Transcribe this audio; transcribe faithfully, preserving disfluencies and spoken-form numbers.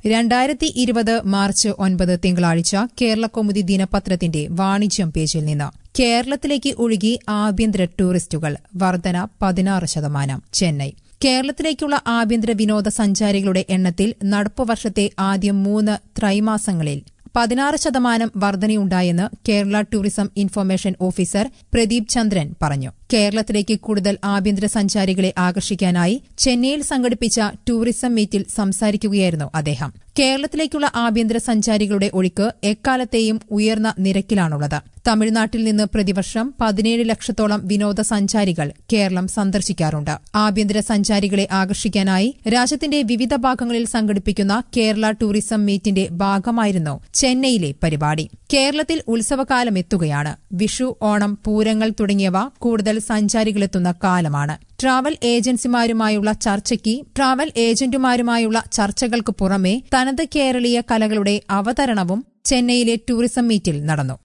രണ്ടായിരത്തി ഇരുപത് മാർച്ച് ഒൻപത് തിങ്കളാഴ്ച കേരളകൗമുദി ദിനപത്രത്തിന്റെ വാണിജ്യം പേജിൽ നിന്ന് കേരളത്തിലേക്ക് ഒഴുകി ആഭ്യന്തര ടൂറിസ്റ്റുകൾ വർധന പതിനാറ് ശതമാനം ചെന്നൈ. കേരളത്തിലേക്കുള്ള ആഭ്യന്തര വിനോദസഞ്ചാരികളുടെ എണ്ണത്തിൽ നടപ്പുവർഷത്തെ ആദ്യ മൂന്ന് ത്രൈമാസങ്ങളിൽ പതിനാറ് ശതമാനം വർധനയുണ്ടായെന്ന് Kerala tourism information officer Pradeep Chandran പറഞ്ഞു. കേരളത്തിലേക്ക് കൂടുതൽ ആഭ്യന്തര സഞ്ചാരികളെ ആകർഷിക്കാനായി ചെന്നൈയിൽ സംഘടിപ്പിച്ച ടൂറിസം മീറ്റിൽ സംസാരിക്കുകയായിരുന്നു അദ്ദേഹം. കേരളത്തിലേക്കുള്ള ആഭ്യന്തര സഞ്ചാരികളുടെ ഒഴുക്ക് എക്കാലത്തെയും ഉയർന്ന നിരക്കിലാണുള്ളത്. തമിഴ്നാട്ടിൽ നിന്ന് പ്രതിവർഷം പതിനേഴ് ലക്ഷത്തോളം വിനോദസഞ്ചാരികൾ കേരളം സന്ദർശിക്കാറുണ്ട്. ആഭ്യന്തര സഞ്ചാരികളെ ആകർഷിക്കാനായി രാജ്യത്തിന്റെ വിവിധ ഭാഗങ്ങളിൽ സംഘടിപ്പിക്കുന്ന കേരള ടൂറിസം മീറ്റിന്റെ ഭാഗമായിരുന്നു ചെന്നൈയിലെ പരിപാടി. കേരളത്തിൽ ഉത്സവകാലം എത്തുകയാണ്. വിഷു, ഓണം, പൂരങ്ങൾ തുടങ്ങിയവ കൂടുതൽ സഞ്ചാരികളെത്തുന്ന കാലമാണ്. ട്രാവൽ ഏജൻസിമാരുമായുള്ള ചർച്ചയ്ക്ക് ട്രാവൽ ഏജന്റുമാരുമായുള്ള ചർച്ചകൾക്ക് പുറമെ തനത് കേരളീയ കലകളുടെ അവതരണവും ചെന്നൈയിലെ ടൂറിസം മീറ്റിൽ നടന്നു.